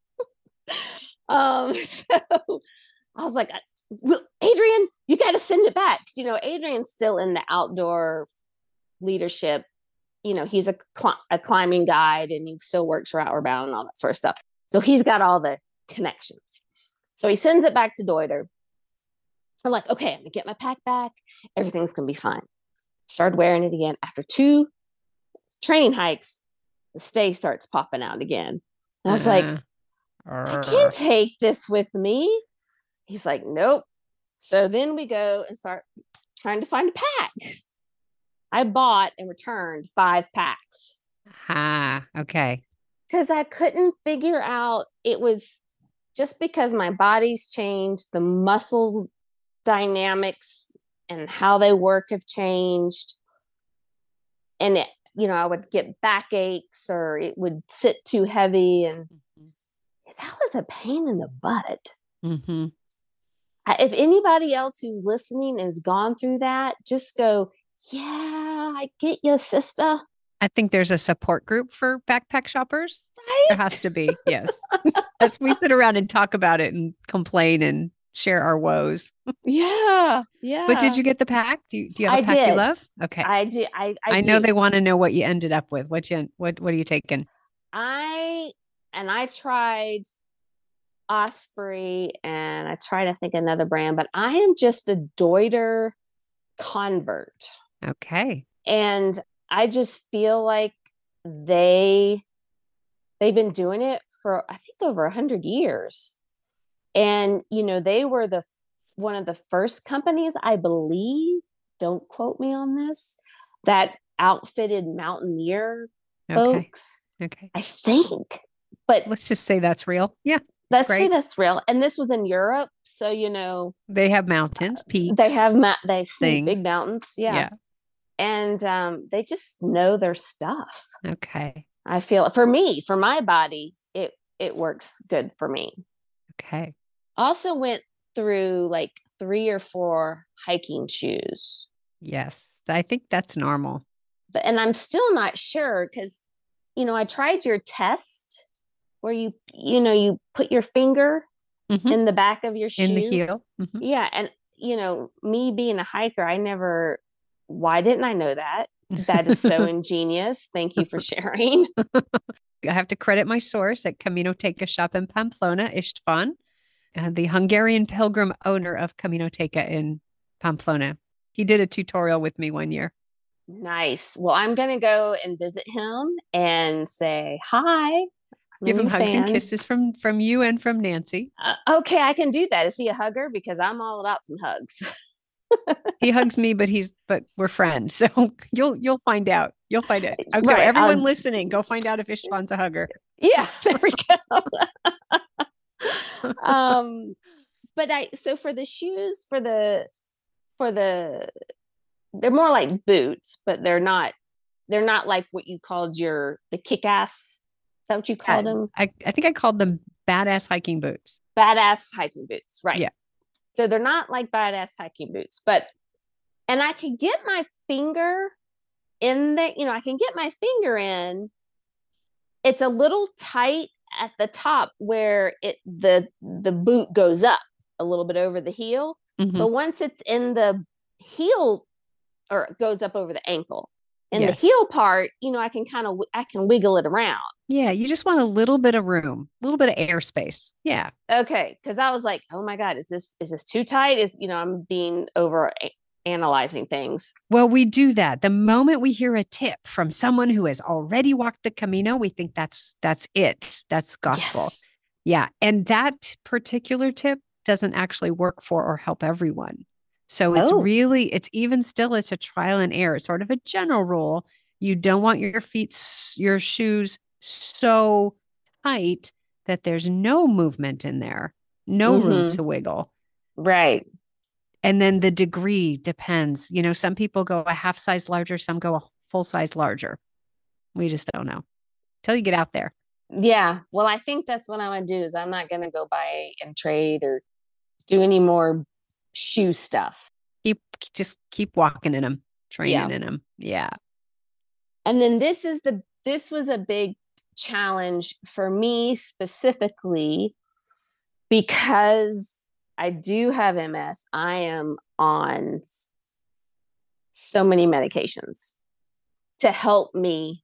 So I was like, Adrian, you got to send it back. Adrian's still in the outdoor leadership. He's a climbing guide and he still works for Outward Bound and all that sort of stuff. So he's got all the connections. So he sends it back to Deuter. I'm like, okay, I'm gonna get my pack back. Everything's gonna be fine. Started wearing it again. After 2 training hikes, the stay starts popping out again. And I was like, I can't take this with me. He's like, nope. So then we go and start trying to find a pack. I bought and returned 5 packs. Okay. because I couldn't figure out, it was just because my body's changed, the muscle dynamics and how they work have changed. And it, I would get backaches or it would sit too heavy. And that was a pain in the butt. Mm-hmm. If anybody else who's listening has gone through that, just go, yeah, I get you, sister. I think there's a support group for backpack shoppers. Right? There has to be, yes. As we sit around and talk about it and complain and share our woes. Yeah. Yeah. But did you get the pack? Do you have a I pack you did. love? Okay. I did. I know they want to know what you ended up with. What are you taking? I tried Osprey and I tried, I think, another brand, but I am just a Deuter convert. Okay. And I just feel like they've been doing it for, I think, over 100 years. And, they were one of the first companies, I believe, don't quote me on this, that outfitted mountaineer folks. Okay. I think. But let's just say that's real. Yeah. Let's say that's real. And this was in Europe. So, they have mountains, peaks. They have big mountains. Yeah. And they just know their stuff. Okay. I feel for my body, it works good for me. Okay. Also went through like 3 or 4 hiking shoes. Yes. I think that's normal. And I'm still not sure because, I tried your test where you put your finger in the back of your shoe. In the heel. Mm-hmm. Yeah. And, me being a hiker, why didn't I know that? That is so ingenious. Thank you for sharing. I have to credit my source at Caminoteca shop in Pamplona, Istvan, the Hungarian pilgrim owner of Caminoteca in Pamplona. He did a tutorial with me one year. Nice. Well, I'm going to go and visit him and say hi. Give him hugs and kisses from you and from Nancy. Okay, I can do that. Is he a hugger? Because I'm all about some hugs. He hugs me, but we're friends. So you'll find out. You'll find it. So everyone listening, go find out if Istvan's a hugger. Yeah, there we go. So for the shoes, they're more like boots, but they're not like what you called the kick-ass. Is that what you called them? I think I called them badass hiking boots. Badass hiking boots, right? Yeah. So they're not like badass hiking boots, and I can get my finger in I can get my finger in. It's a little tight at the top where the boot goes up a little bit over the heel. Mm-hmm. But once it's in the heel, or it goes up over the ankle, in the heel part, I can wiggle it around. Yeah, you just want a little bit of room, a little bit of airspace. Yeah. Okay, because I was like, oh my God, is this too tight? I'm being over analyzing things. Well, we do that. The moment we hear a tip from someone who has already walked the Camino, we think that's it. That's gospel. Yes. Yeah. And that particular tip doesn't actually work for or help everyone. So it's it's a trial and error. It's sort of a general rule. You don't want your shoes so tight that there's no movement in there, no room to wiggle. Right. And then the degree depends. Some people go a half size larger, some go a full size larger. We just don't know till you get out there. Yeah. Well, I think that's what I'm going to do is I'm not going to go buy and trade or do any more shoe stuff. Keep walking in them, training in them. Yeah. And then this was a big challenge for me specifically because I do have MS. I am on so many medications to help me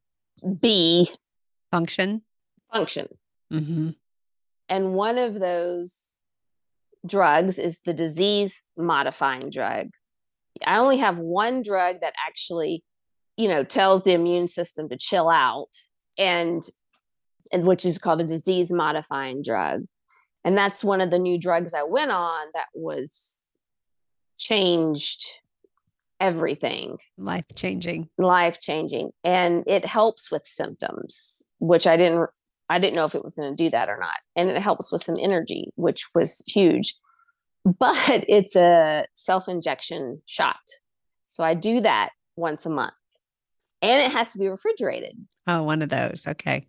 function. Mm-hmm. And one of those drugs is the disease modifying drug. I only have one drug that actually, tells the immune system to chill out, and which is called a disease modifying drug. And that's one of the new drugs I went on that was changed everything. Life changing. And it helps with symptoms, which I didn't I didn't know if it was going to do that or not. And it helps with some energy, which was huge. But it's a self-injection shot. So I do that once a month. And it has to be refrigerated. Oh, one of those. Okay.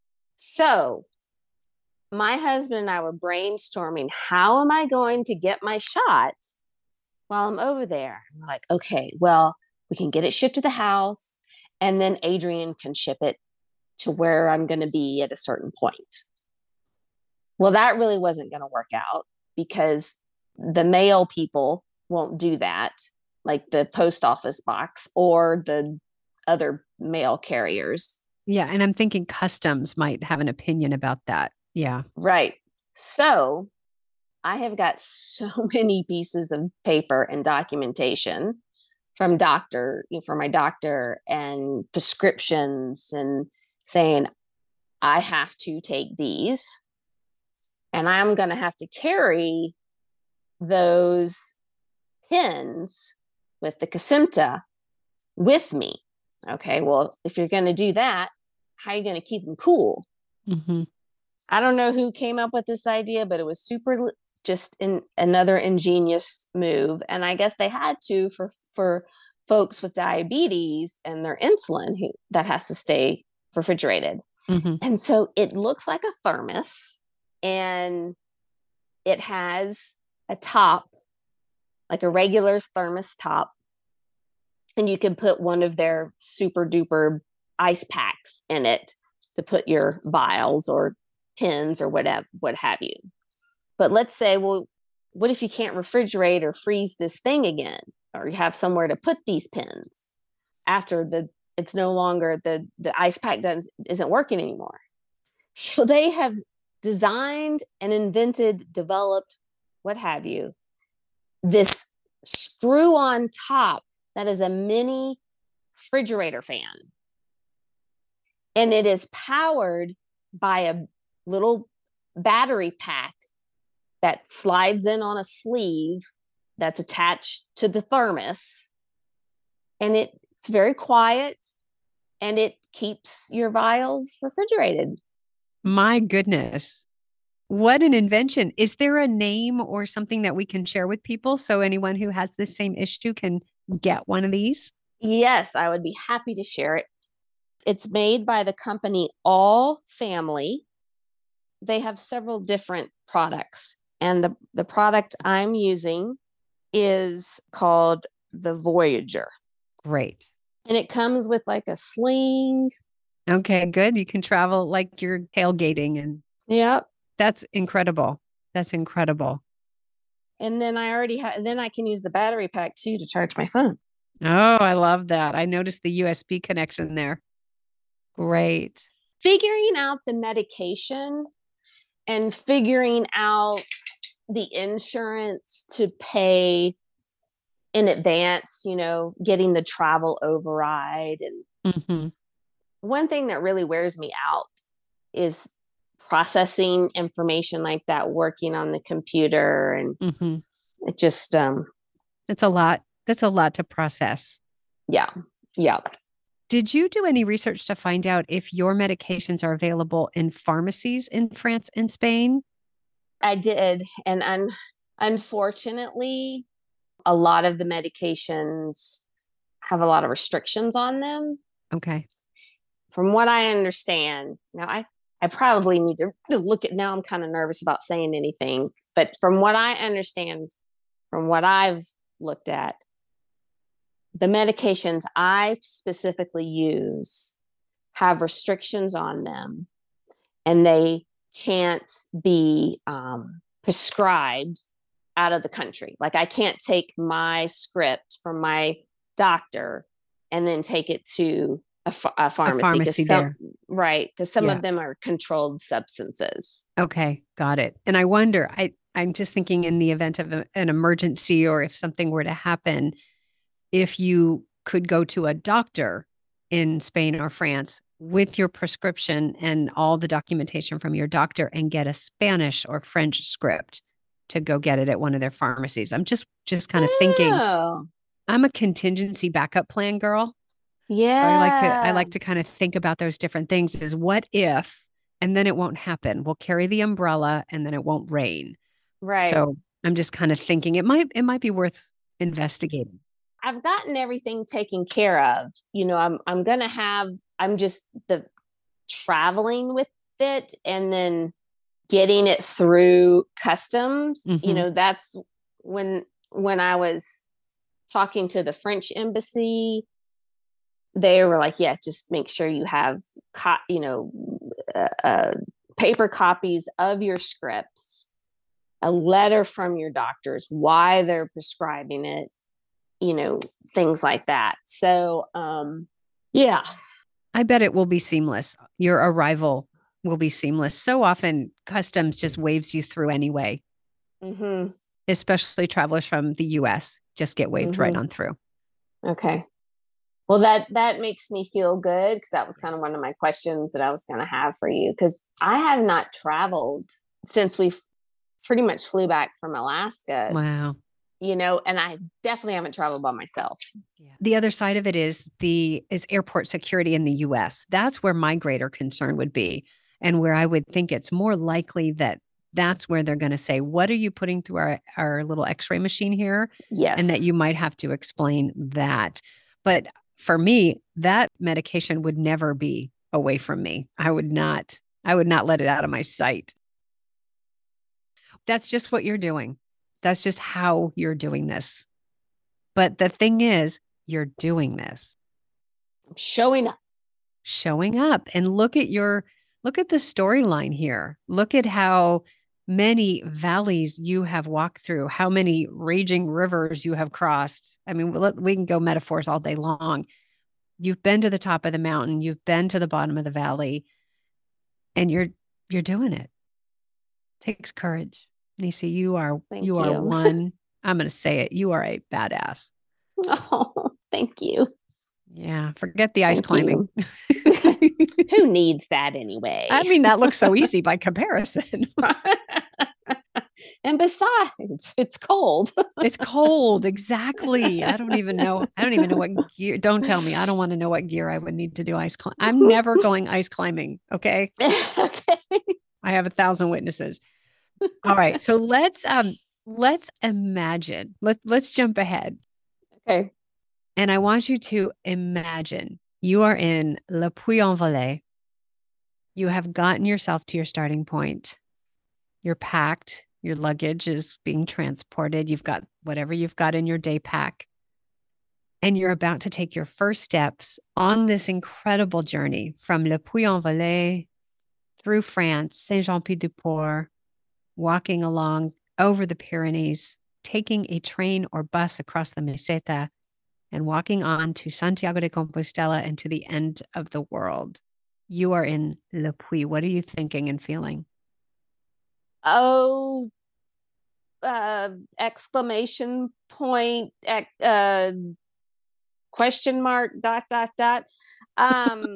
So my husband and I were brainstorming, how am I going to get my shot while I'm over there? We're like, okay, well, we can get it shipped to the house, and then Adrian can ship it to where I'm going to be at a certain point. Well, that really wasn't going to work out because the mail people won't do that, like the post office box or the other mail carriers. Yeah. And I'm thinking customs might have an opinion about that. Yeah. Right. So I have got so many pieces of paper and documentation from my doctor and prescriptions and saying, I have to take these and I'm going to have to carry those pins with the Kesimpta with me. Okay, well, if you're going to do that, how are you going to keep them cool? Mm-hmm. I don't know who came up with this idea, but it was super just another ingenious move. And I guess they had to for folks with diabetes and their insulin that has to stay refrigerated. Mm-hmm. And so it looks like a thermos, and it has a top, like a regular thermos top. And you can put one of their super duper ice packs in it to put your vials or pins or what have you. But let's say, well, what if you can't refrigerate or freeze this thing again, or you have somewhere to put these pins after it's no longer the ice pack isn't working anymore? So they have designed and developed, what have you, this screw on top that is a mini refrigerator fan. And it is powered by a little battery pack that slides in on a sleeve that's attached to the thermos. And it's very quiet, and it keeps your vials refrigerated. My goodness. What an invention. Is there a name or something that we can share with people so anyone who has the same issue can get one of these? Yes, I would be happy to share it. It's made by the company All Family. They have several different products, and the product I'm using is called the Voyager. Great. And it comes with like a sling. Okay, good. You can travel like you're tailgating, and Yep. that's incredible. That's incredible. And then then I can use the battery pack too to charge my phone. Oh, I love that. I noticed the USB connection there. Great. Figuring out the medication and figuring out the insurance to pay in advance, getting the travel override. And Mm-hmm. one thing that really wears me out is processing information like that, working on the computer. And Mm-hmm. it just, It's a lot. That's a lot to process. yeah. Did you do any research to find out if your medications are available in pharmacies in France and Spain? I did. And unfortunately, a lot of the medications have a lot of restrictions on them. Okay. From what I understand, now I probably need to look at, now I'm kind of nervous about saying anything, but from what I understand, from what I've looked at, the medications I specifically use have restrictions on them, and they can't be prescribed out of the country. Like I can't take my script from my doctor and then take it to a pharmacy. Right. Because some of them are controlled substances. Okay. Got it. And I wonder, I'm just thinking in the event of an emergency, or if something were to happen, if you could go to a doctor in Spain or France with your prescription and all the documentation from your doctor and get a Spanish or French script to go get it at one of their pharmacies. I'm just kind of thinking, I'm a contingency backup plan girl. Yeah. So I like to kind of think about those different things. Is what if and then it won't happen. We'll carry the umbrella and then it won't rain. Right. So I'm just kind of thinking it might be worth investigating. I've gotten everything taken care of. I'm just the traveling with it and then getting it through customs. Mhm. That's when I was talking to the French embassy, they were like, yeah, just make sure you have uh, uh, paper copies of your scripts, a letter from your doctors, why they're prescribing it, things like that. So, yeah. I bet it will be seamless. Your arrival will be seamless. So often customs just waves you through anyway, Mm-hmm. especially travelers from the US just get waved right Mm-hmm. on through. Okay. Well, that makes me feel good because that was kind of one of my questions that I was going to have for you because I have not traveled since we pretty much flew back from Alaska, Wow. and I definitely haven't traveled by myself. Yeah. The other side of it is airport security in the US. That's where my greater concern would be and where I would think it's more likely that that's where they're going to say, what are you putting through our little x-ray machine here? And that you Yes. might have to explain that. But for me, that medication would never be away from me. I would not let it out of my sight. That's just what you're doing. That's just how you're doing this. But the thing is, you're doing this, I'm showing up. showing up, and look at the storyline here. Look at how many valleys you have walked through, how many raging rivers you have crossed. I mean, we can go metaphors all day long. You've been to the top of the mountain, you've been to the bottom of the valley, and you're doing it. Takes courage. Nisi, you are Thank you are you. one. I'm going to say it. You are a badass. Oh, thank you. Yeah, forget the ice Thank climbing. you. Who needs that anyway? I mean, that looks so easy by comparison. And besides, it's cold. It's cold. Exactly. I don't even know. I don't even know what gear. Don't tell me. I don't want to know what gear I would need to do ice climb. I'm never going ice climbing. Okay. Okay. I have 1,000 witnesses. All right. So let's imagine. Let's jump ahead. Okay. And I want you to imagine you are in Le Puy-en-Velay. You have gotten yourself to your starting point. You're packed. Your luggage is being transported. You've got whatever you've got in your day pack. And you're about to take your first steps on this incredible journey from Le Puy-en-Velay through France, Saint-Jean-Pied-de-Port, walking along over the Pyrenees, taking a train or bus across the Meseta, and walking on to Santiago de Compostela and to the end of the world. You are in Le Puy. What are you thinking and feeling? Oh, exclamation point, question mark, dot, dot, dot. Um,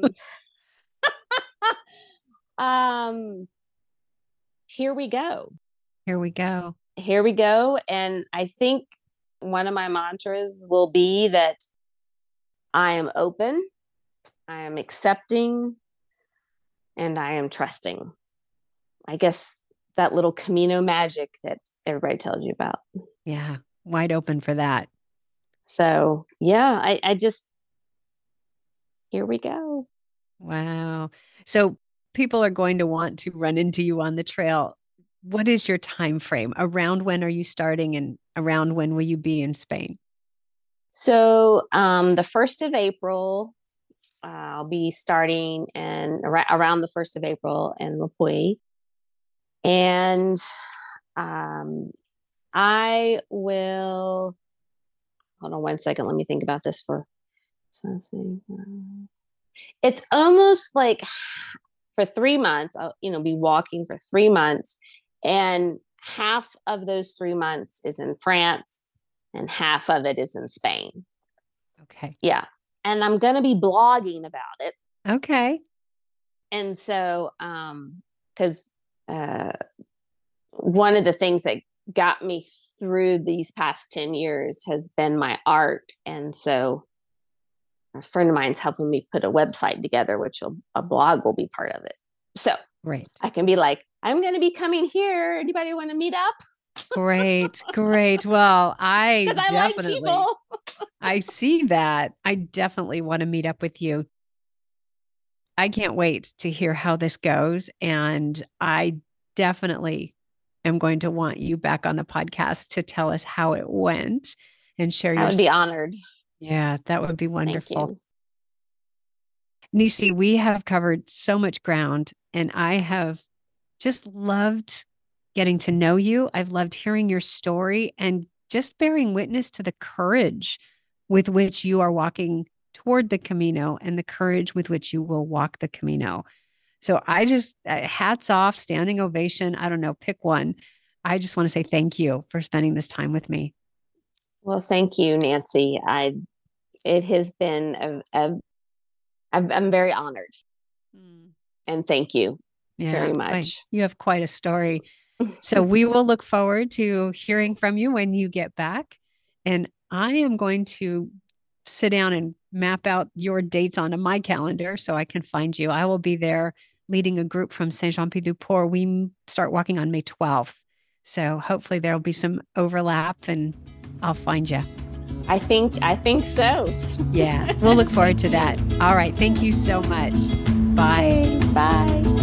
um, here we go. Here we go. Here we go. And I think one of my mantras will be that I am open, I am accepting, and I am trusting. I guess that little Camino magic that everybody tells you about. Yeah, wide open for that. So, yeah, I just, here we go. Wow. So people are going to want to run into you on the trail. What is your time frame? Around when are you starting and around when will you be in Spain? So, the 1st of April, I'll be starting around the 1st of April in Le Puy. And I will hold on one second. Let me think about this for it's almost like for 3 months, I'll be walking for 3 months, and half of those 3 months is in France and half of it is in Spain. Okay. Yeah. And I'm going to be blogging about it. Okay. And so, because one of the things that got me through these past 10 years has been my art. And so a friend of mine's helping me put a website together, which a blog will be part of it. So Great. I can be like, I'm going to be coming here. Anybody want to meet up? Great. Well, I Because I like people. I see that. I definitely want to meet up with you. I can't wait to hear how this goes. And I definitely am going to want you back on the podcast to tell us how it went and share your I would be honored. Yeah, that would be wonderful. Thank you. Nisi, we have covered so much ground, and I have just loved getting to know you. I've loved hearing your story and just bearing witness to the courage with which you are walking toward the Camino and the courage with which you will walk the Camino. So I just, hats off, standing ovation. I don't know, pick one. I just want to say thank you for spending this time with me. Well, thank you, Nancy. It has been I'm very honored. And thank you very much. You have quite a story. So we will look forward to hearing from you when you get back. And I am going to sit down and map out your dates onto my calendar so I can find you. I will be there leading a group from Saint-Jean-Pied-du-Port. We start walking on May 12th. So hopefully there'll be some overlap and I'll find you. I think so. Yeah, we'll look forward to that. All right. Thank you so much. Bye. Bye.